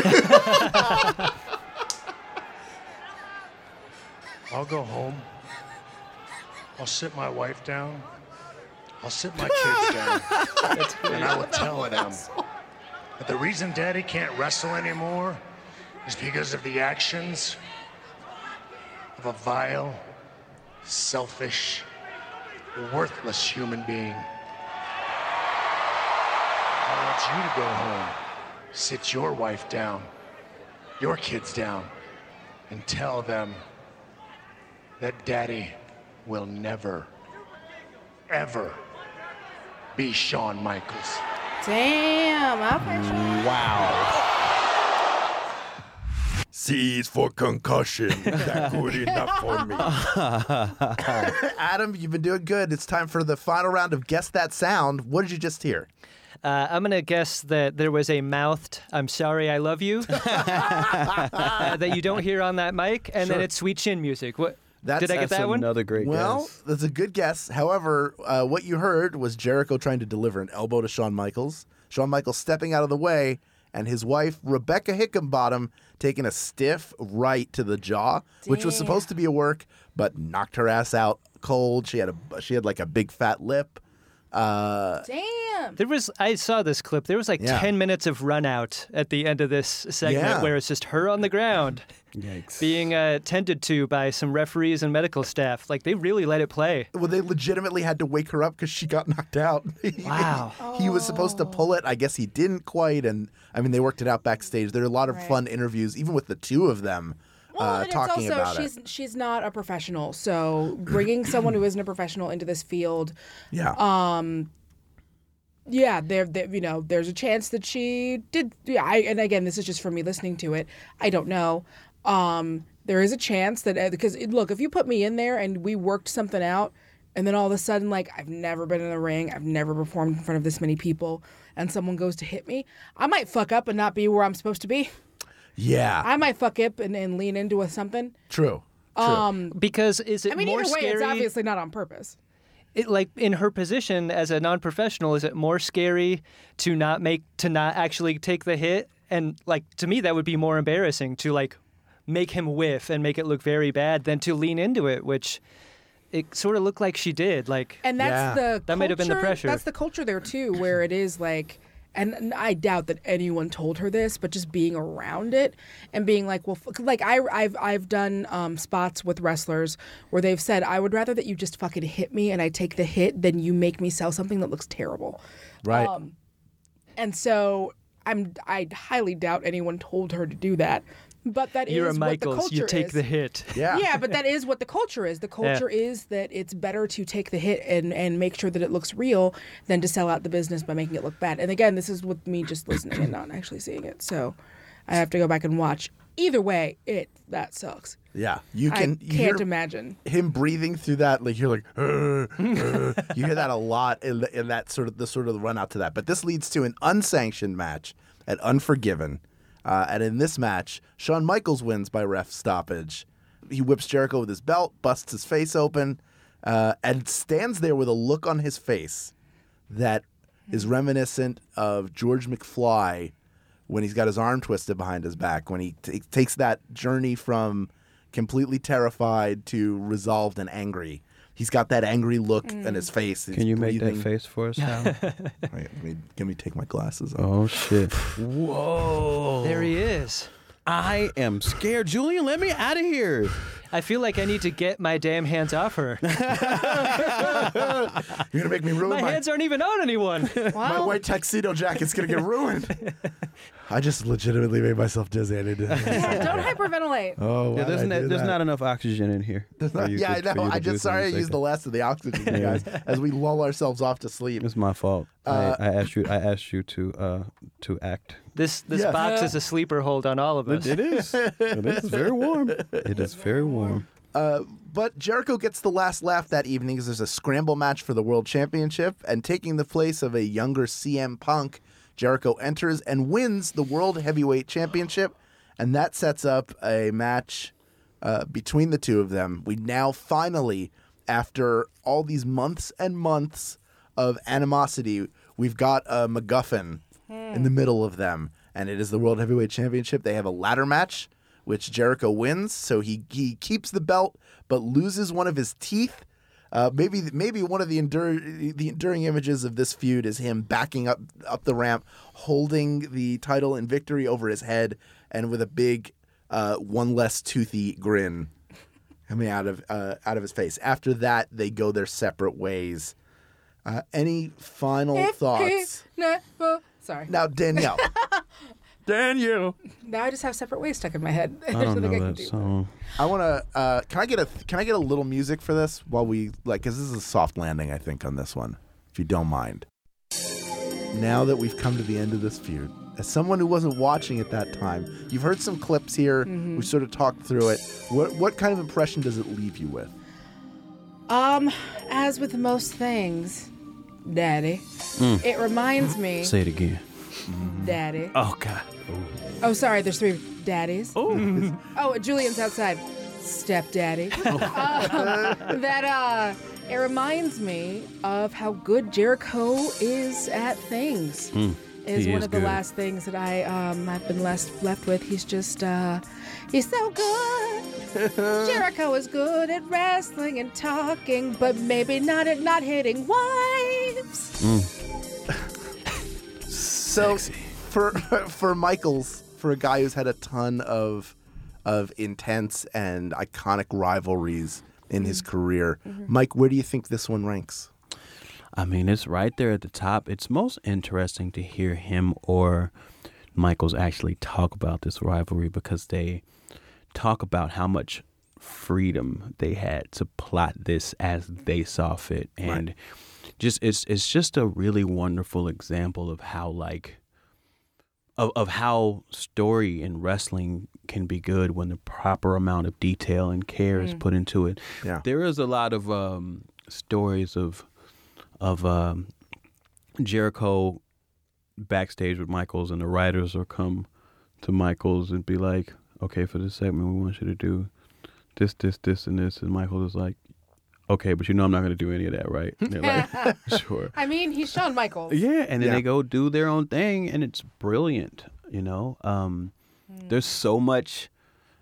M: I'll go home. I'll sit my wife down. I'll sit my kids down. And I will tell them that the reason Daddy can't wrestle anymore is because of the actions of a vile, selfish, worthless human being. I want you to go home, sit your wife down, your kids down, and tell them that Daddy will never, ever be Shawn Michaels.
A: Damn. Okay, Shawn.
C: Wow. C's for concussion. That good enough for me. Adam, you've been doing good. It's time for the final round of Guess That Sound. What did you just hear?
E: Uh, I'm going to guess that there was a mouthed, I'm sorry, I love you, uh, that you don't hear on that mic, and
C: Sure.
E: then it's sweet chin music. What?
C: That's,
E: Did I get that one?
D: Another great
C: well,
D: guess.
C: that's a good guess. However, uh, what you heard was Jericho trying to deliver an elbow to Shawn Michaels. Shawn Michaels stepping out of the way, and his wife, Rebecca Hickenbottom, taking a stiff right to the jaw, which was
A: Damn.
C: supposed to be a work, but knocked her ass out cold. She had a she had like a big fat lip. Uh,
A: Damn.
E: There was, I saw this clip. There was like
C: Yeah.
E: ten minutes of run out at the end of this segment
C: Yeah.
E: where it's just her on the ground
D: Yikes.
E: being uh, tended to by some referees and medical staff. Like they really let it play.
C: well, they legitimately had to wake her up because she got knocked out.
E: Wow.
C: He was supposed to pull it. I guess he didn't quite. And I mean, they worked it out backstage. There are a lot of
A: Right.
C: fun interviews, even with the two of them
A: Well,
C: uh,
A: and it's
C: talking
A: also
C: about
A: she's
C: it.
A: she's not a professional, so bringing someone who isn't a professional into this field,
C: Yeah.
A: um, yeah, there, there, you know, there's a chance that she did. Yeah, I, and again, this is just from me listening to it. I don't know. Um, there is a chance that because look, if you put me in there and we worked something out, and then all of a sudden, like I've never been in the ring, I've never performed in front of this many people, and someone goes to hit me, I might fuck up and not be where I'm supposed to be.
C: Yeah.
A: I might fuck up and, and lean into a something.
C: True. True.
A: Um,
E: Because is it
A: I mean,
E: more
A: either way,
E: scary?
A: it's obviously not on purpose.
E: It, like in her position as a non-professional, is it more scary to not make to not actually take the hit? And like to me, that would be more embarrassing to like make him whiff and make it look very bad than to lean into it, which it sort of looked like she did. Like,
A: And that's
E: yeah.
A: the
E: that
A: culture,
E: might have been the pressure.
A: That's the culture there too, where it is like, and I doubt that anyone told her this, but just being around it and being like, well, f- like I, I've I've done um, spots with wrestlers where they've said, I would rather that you just fucking hit me and I take the hit than you make me sell something that looks terrible.
C: Right.
A: Um, and so I'm I highly doubt anyone told her to do that. But that
E: You're
A: is
E: a
A: what the
E: Michaels.
A: culture
E: You take
A: is.
E: the hit.
C: Yeah.
A: Yeah, but that is what the culture is. The culture is that it's better to take the hit and, and make sure that it looks real than to sell out the business by making it look bad. And again, this is with me just listening and not actually seeing it. So I have to go back and watch. Either way, it that sucks.
C: Yeah, you
A: I
C: can.
A: can't
C: you hear
A: imagine
C: him breathing through that. Like you're like, "Uh, uh." You hear that a lot in, the, in that sort of the sort of the run out to that. But this leads to an unsanctioned match at Unforgiven, uh, and in this match, Shawn Michaels wins by ref stoppage. He whips Jericho with his belt, busts his face open, uh, and stands there with a look on his face that is reminiscent of George McFly when he's got his arm twisted behind his back, when he t- takes that journey from completely terrified to resolved and angry. He's got that angry look mm. in his face. He's
D: Can you
C: breathing.
D: make that face for us, Hal?
C: Wait, let me, let me take my glasses off.
D: Oh, shit. Whoa.
E: There he is.
D: I am scared. Julian, let me out of here.
E: I feel like I need to get my damn hands off her.
C: You're going to make me ruin
E: my,
C: my...
E: hands aren't even on anyone.
C: My white tuxedo jacket's going to get ruined. I just legitimately made myself dizzy. I did.
A: Yeah, don't hyperventilate.
C: Oh,
D: yeah,
C: why
D: there's,
C: did I
D: not,
C: do
D: there's
C: that?
D: not enough oxygen in here. for you
C: Yeah,
D: to-
C: I
D: for
C: know.
D: you to
C: I
D: do
C: just sorry I
D: things like
C: used
D: that.
C: the last of the oxygen, you guys, as we lull ourselves off to sleep.
D: It's my fault.
C: Uh,
D: I, I asked you. I asked you to uh, to act.
E: This this
C: Yes.
E: box is a sleeper hold on all of us.
D: It is. It is very warm. It is very warm.
C: Uh, but Jericho gets the last laugh that evening as there's a scramble match for the World Championship, and taking the place of a younger C M Punk, Jericho enters and wins the World Heavyweight Championship, and that sets up a match uh, between the two of them. We now finally, after all these months and months of animosity, we've got a MacGuffin in the middle of them, and it is the World Heavyweight Championship. They have a ladder match, which Jericho wins, so he he keeps the belt but loses one of his teeth. Uh, maybe maybe one of the endure, the enduring images of this feud is him backing up up the ramp, holding the title in victory over his head, and with a big uh, one less toothy grin coming out of uh, out of his face. After that, they go their separate ways. Uh, any final
A: If
C: thoughts?
A: he never- Sorry.
C: Now, Danielle. Danielle.
A: Now I just have separate ways stuck in my head.
D: I
A: There's
D: don't
A: nothing
D: know
A: I can
D: that
A: do.
D: song.
C: I want to. Uh, can I get a? Can I get a little music for this while we like? Because this is a soft landing, I think, on this one. If you don't mind. Now that we've come to the end of this feud, as someone who wasn't watching at that time, you've heard some clips here.
A: Mhm.
C: We sort of talked through it. What what kind of impression does it leave you with?
A: Um, as with most things, Daddy,
D: Mm.
A: it reminds me.
D: Say it again.
A: Daddy.
D: Oh God.
A: Oh, sorry. There's three daddies.
D: Oh.
A: Oh, Julian's outside. Stepdaddy. uh, that uh, it reminds me of how good Jericho is at things.
D: Mm.
A: Is
D: He
A: one
D: is
A: of the
D: good.
A: last things that I um I've been left left with. He's just uh, he's so good. Jericho is good at wrestling and talking, but maybe not at not hitting wives.
C: So for for Michaels, for a guy who's had a ton of of intense and iconic rivalries in his career, Mike, where do you think this one ranks?
D: I mean, it's right there at the top. It's most interesting to hear him or Michaels actually talk about this rivalry because they talk about how much freedom they had to plot this as they saw fit. And
C: Right.
D: just it's it's just a really wonderful example of how like of of how story in wrestling can be good when the proper amount of detail and care is
C: Mm.
D: put into it.
C: Yeah.
D: There is a lot of um, stories of of um, Jericho backstage with Michaels, and the writers will come to Michaels and be like, "Okay, for this segment, we want you to do this, this, this, and this," and Michaels is like, "Okay, but you know I'm not going to do any of that, right?" And they're like, "Sure."
A: I mean, he's Shawn Michaels.
D: Yeah, and then
C: Yeah.
D: they go do their own thing, and it's brilliant. You know, um, there's so much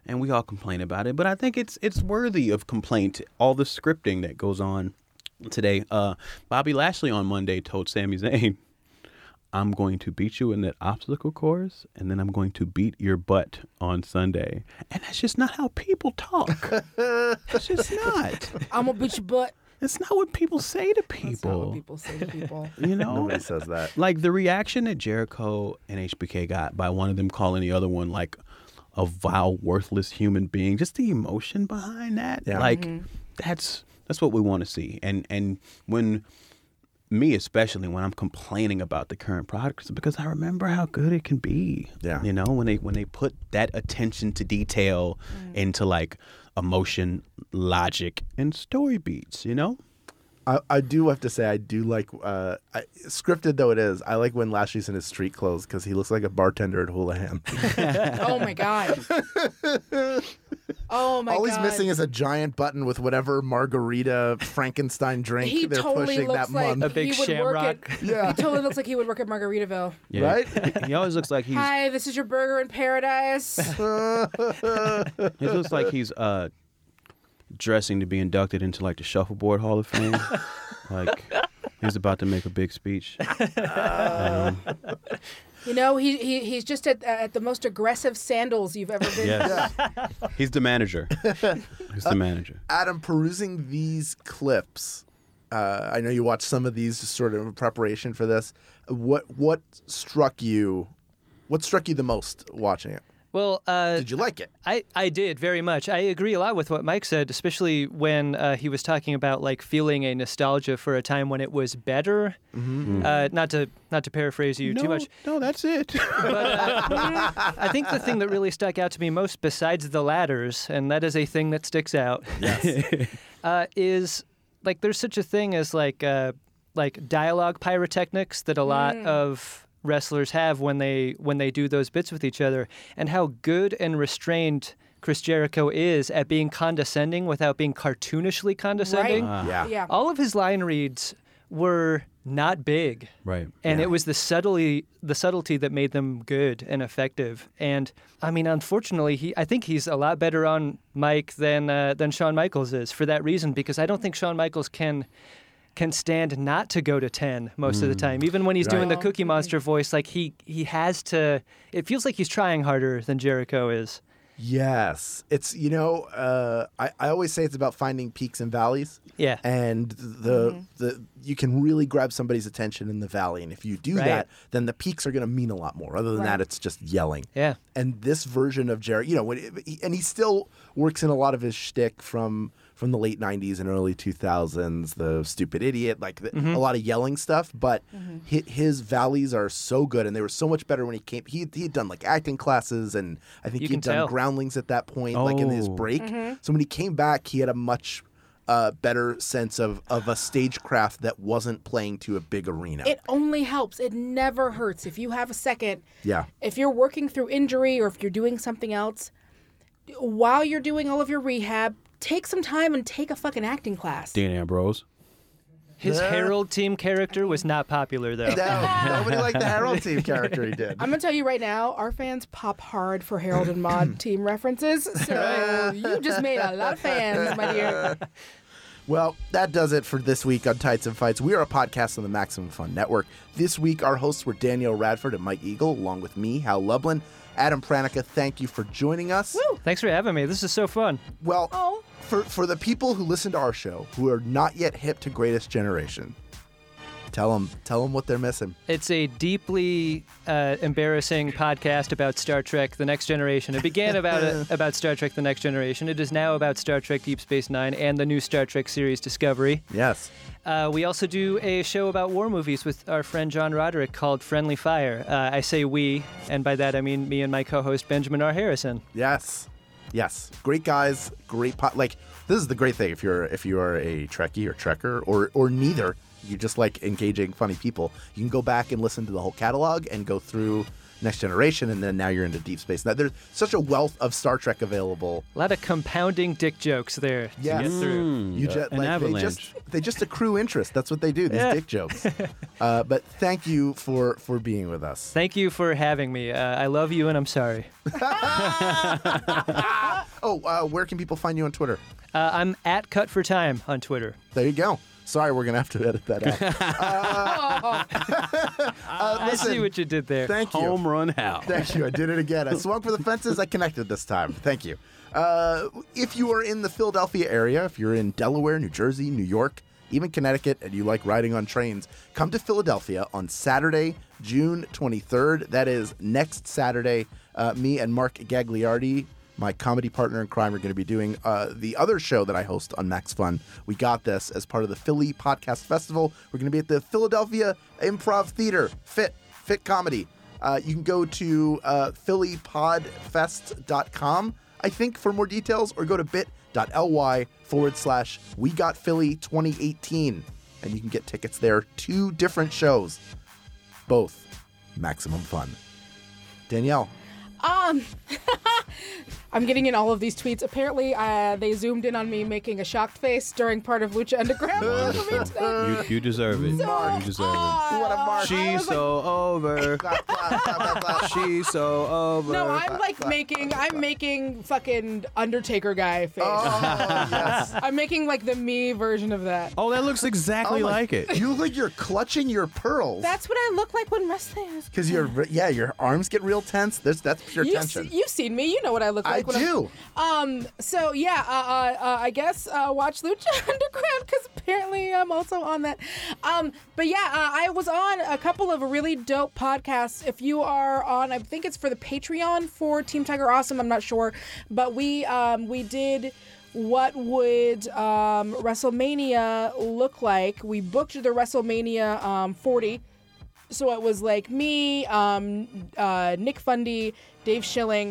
D: and we all complain about it. But I think it's it's worthy of complaint. All the scripting that goes on today. Uh, Bobby Lashley on Monday told Sami Zayn, I'm going to beat you in that obstacle course, and then I'm going to beat your butt on Sunday. And that's just not how people talk. That's just not.
A: I'm going to beat your butt.
D: It's not what people say to people.
A: That's not what people say to people.
D: You know?
C: Nobody says that.
D: Like the reaction that Jericho and H B K got by one of them calling the other one like a vile, worthless human being, just the emotion behind that.
C: Yeah.
D: Like
A: Mm-hmm.
D: that's that's what we want to see. And and when me especially when I'm complaining about the current product, it's because I remember how good it can be.
C: Yeah.
D: You know, when they when they put that attention to detail
A: Mm.
D: into like emotion, logic, and story beats, you know?
C: I, I do have to say, I do like, uh, I, scripted though it is, I like when Lashley's in his street clothes because he looks like a bartender at Houlihan.
A: Oh, my God. Oh, my
C: All
A: God.
C: he's missing is a giant button with whatever margarita Frankenstein drink
A: He
C: they're
A: totally
C: pushing
A: looks
C: that
A: like
C: month.
E: A big
A: he would work
E: shamrock.
A: at,
C: Yeah.
A: He totally looks like he would work at Margaritaville.
D: Yeah.
C: Right?
D: He always looks like he's
A: Hi, this is your burger in paradise.
D: he looks like he's uh dressing to be inducted into like the Shuffleboard Hall of Fame. Like he's about to make a big speech. Um,
A: You know, he, he he's just at at the most aggressive sandals you've ever been.
D: yes. He's the manager. He's the manager.
C: Adam, perusing these clips, uh, I know you watched some of these just sort of in preparation for this. What what struck you? What struck you the most watching it?
E: Well, uh,
C: Did you like it?
E: I, I did very much. I agree a lot with what Mike said, especially when uh, he was talking about like feeling a nostalgia for a time when it was better.
C: Mm-hmm.
E: Uh, not to not to paraphrase you
D: no,
E: too much.
D: No, that's it.
E: But uh, I think the thing that really stuck out to me most, besides the ladders, and that is a thing that sticks out,
C: Yes.
E: uh, is like there's such a thing as like uh, like dialogue pyrotechnics that a lot
A: Mm.
E: of wrestlers have when they when they do those bits with each other, and how good and restrained Chris Jericho is at being condescending without being cartoonishly condescending.
A: Right?
C: Yeah.
A: Yeah.
E: All of his line reads were not big.
D: Right.
E: And
C: Yeah.
E: it was the subtlety the subtlety that made them good and effective. And I mean, unfortunately, he I think he's a lot better on mic than uh, than Shawn Michaels is for that reason, because I don't think Shawn Michaels can can stand not to go to ten most of the time. Even when he's
C: Right.
E: doing the Cookie Monster voice, like he he has to, it feels like he's trying harder than Jericho is.
C: Yes. It's, you know, uh, I, I always say it's about finding peaks and valleys.
E: Yeah.
C: And the the you can really grab somebody's attention in the valley. And if you do
E: Right.
C: that, then the peaks are going to mean a lot more. Other than
A: Right.
C: that, it's just yelling.
E: Yeah.
C: And this version of Jerry, you know, when it, he, and he still works in a lot of his shtick from from the late nineties and early two thousands, the stupid idiot, like the,
E: Mm-hmm.
C: a lot of yelling stuff. But hi, his valleys are so good, and they were so much better when he came. He he had done like acting classes, and I think
E: You
C: he had
E: can
C: done
E: tell.
C: groundlings at that point, like in his
D: Oh.
C: break. So when he came back, he had a much uh, better sense of of a stagecraft that wasn't playing to a big arena.
A: It only helps. It never hurts. If you have a second,
C: yeah.
A: if you're working through injury or if you're doing something else, while you're doing all of your rehab, take some time and take a fucking acting class.
D: Dean Ambrose.
E: His
C: Yeah.
E: Herald team character was not popular though.
C: No, nobody liked the Harold team character he did.
A: I'm gonna tell you right now, our fans pop hard for Harold and Maude team references. So you just made a lot of fans, my dear.
C: Well, that does it for this week on Tights and Fights. We are a podcast on the Maximum Fun Network. This week, our hosts were Danielle Radford and Mike Eagle, along with me, Hal Lublin. Adam Pranica, thank you for joining us.
A: Woo.
E: Thanks for having me. This is so fun.
C: Well,
A: Oh.
C: for, for the people who listen to our show who are not yet hip to Greatest Generation, tell them, tell them what they're missing.
E: It's a deeply uh, embarrassing podcast about Star Trek: The Next Generation. It began about uh, about Star Trek: The Next Generation. It is now about Star Trek: Deep Space Nine and the new Star Trek series Discovery.
C: Yes.
E: Uh, we also do a show about war movies with our friend John Roderick called Friendly Fire. Uh, I say we, and by that I mean me and my co-host Benjamin R. Harrison.
C: Yes. Yes. Great guys, great pot. Like, this is the great thing. If you're if you are a Trekkie or Trekker or or neither, you just like engaging funny people, you can go back and listen to the whole catalog and go through Next Generation, and then now you're into Deep Space. Now, there's such a wealth of Star Trek available.
E: A lot of compounding dick jokes there
C: Yes.
E: to get through.
D: Mm,
C: You
D: uh,
C: just,
D: an
C: like, they
D: avalanche.
C: just they just accrue interest. That's what they do. These
E: Yeah.
C: dick jokes. uh, but thank you for for being with us.
E: Thank you for having me. Uh, I love you, and I'm sorry.
C: Oh, uh, where can people find you on Twitter?
E: Uh, I'm at Cut for Time on Twitter.
C: There you go. Sorry, we're going to have to edit that out. uh, uh,
E: I
C: listen,
E: see what you did there.
C: Thank you.
D: Home run Hal.
C: Thank you. I did it again. I swung for the fences. I connected this time. Thank you. Uh, if you are in the Philadelphia area, if you're in Delaware, New Jersey, New York, even Connecticut, and you like riding on trains, come to Philadelphia on Saturday, June twenty-third. That is next Saturday. Uh, me and Mark Gagliardi, my comedy partner in crime, are going to be doing uh, the other show that I host on Max Fun. We Got This as part of the Philly Podcast Festival. We're going to be at the Philadelphia Improv Theater, Fit, Fit Comedy. Uh, you can go to uh, philly pod fest dot com, I think, for more details, or go to bit.ly forward slash We Got Philly twenty eighteen. And you can get tickets there. Two different shows, both maximum fun. Danielle.
A: Um, I'm getting in all of these tweets. Apparently, uh, they zoomed in on me making a shocked face during part of Lucha Underground.
D: you, you deserve it.
A: So,
D: you deserve
A: uh,
D: it.
C: What a mark.
D: She's so over. She's so over.
A: No, I'm like making, I'm making fucking Undertaker guy face.
C: Oh, yes.
A: I'm making like the me version of that.
D: Oh, that looks exactly
C: Oh my-
D: like it.
C: You look like you're clutching your pearls.
A: That's what I look like when wrestling is.
C: Because you're, yeah, your arms get real tense. There's, that's pure
A: You've,
C: tension.
A: se- you've seen me. You know what I look
C: I
A: like. when
C: do.
A: I'm, um. So yeah. Uh. uh, uh I guess uh, watch Lucha Underground because apparently I'm also on that. Um. But yeah, uh, I was on a couple of really dope podcasts. If you are on, I think it's for the Patreon for Team Tiger Awesome. I'm not sure, but we um we did. What would um, WrestleMania look like? We booked the WrestleMania um, forty. So it was like me, um, uh, Nick Fundy, Dave Schilling,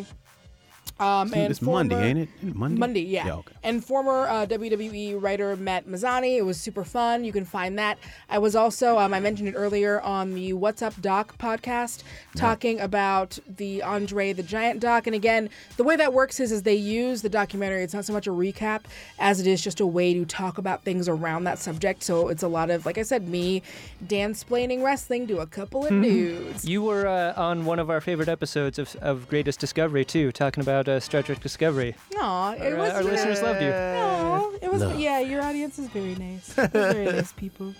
A: um, and
D: it's
A: former,
D: Monday, ain't it? Isn't it Monday?
A: Monday, yeah.
D: Yeah, okay.
A: And former uh, W W E writer Matt Mazzani. It was super fun. You can find that. I was also, um, I mentioned it earlier on the What's Up Doc podcast, talking about the Andre the Giant doc. And again, the way that works is, is they use the documentary. It's not so much a recap as it is just a way to talk about things around that subject. So it's a lot of, like I said, me Dan-splaining wrestling to a couple of dudes.
E: You were uh, on one of our favorite episodes of, of Greatest Discovery, too, talking about uh, Star Trek Discovery.
A: Aw, it
E: Our,
A: was.
E: uh, our
A: yeah.
E: listeners loved you.
A: Aw, it was.
D: Love.
A: Yeah, your audience is very nice. They're very nice people.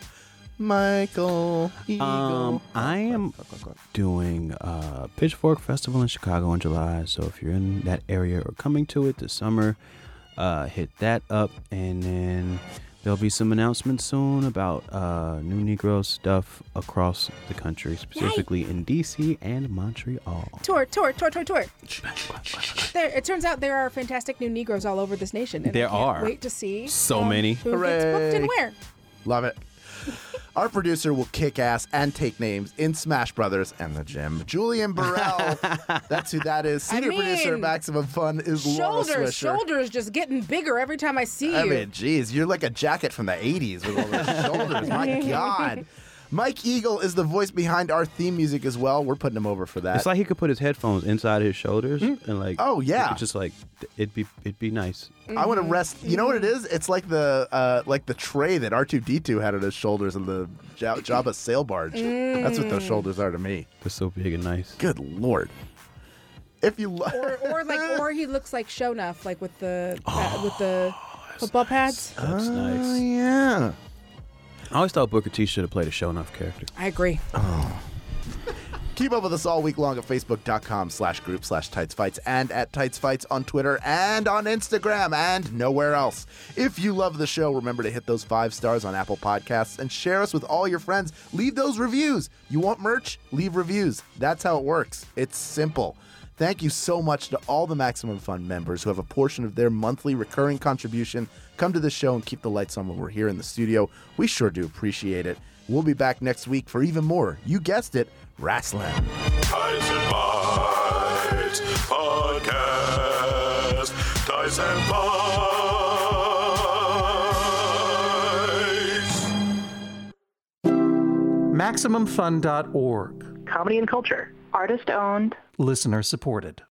C: Michael Eagle.
D: Um, I am doing uh, Pitchfork Festival in Chicago in July. So if you're in that area or coming to it this summer, uh, hit that up. And then there'll be some announcements soon about uh, New Negro stuff across the country, specifically in D C and Montreal.
A: Tour, tour, tour, tour, tour. There, it turns out there are fantastic new Negroes all over this nation. And
D: There
A: I can't
D: are.
A: Wait to see
D: So
A: um,
D: many.
A: who gets booked and where.
C: Love it. Our producer will kick ass and take names in Smash Brothers and the Gym. Julian Burrell, that's who that is. Senior
A: I mean,
C: producer at Maximum Fun is Laura
A: Shoulders,
C: Swisher.
A: shoulders just getting bigger every time I see
C: I
A: you.
C: mean, geez, you're like a jacket from the eighties with all those shoulders. My God. Mike Eagle is the voice behind our theme music as well. We're putting him over for that.
D: It's like he could put his headphones inside his shoulders and like.
C: Oh, yeah.
D: it's just like it'd be it'd be nice.
C: I want to rest. You know what it is? It's like the uh, like the tray that R two D two had on his shoulders in the J- Jabba sail barge. That's what those shoulders are to me.
D: They're so big and nice.
C: Good Lord. If you lo-
A: or, or like, or he looks like Shonuff, like with the pa- with the football pads.
D: That's
C: Oh,
D: nice.
C: yeah.
D: I always thought Booker T should have played a show enough character.
A: I agree.
C: Keep up with us all week long at facebook.com slash group slash Tights Fights and at Tights Fights on Twitter and on Instagram and nowhere else. If you love the show, remember to hit those five stars on Apple Podcasts and share us with all your friends. Leave those reviews. You want merch? Leave reviews. That's how it works. It's simple. Thank you so much to all the Maximum Fun members who have a portion of their monthly recurring contribution come to the show and keep the lights on when we're here in the studio. We sure do appreciate it. We'll be back next week for even more. You guessed it, wrestling.
B: Tights and Fights Podcast. Tights and Fights.
S: Maximum Fun dot org.
F: Comedy and culture. Artist owned.
S: Listener supported.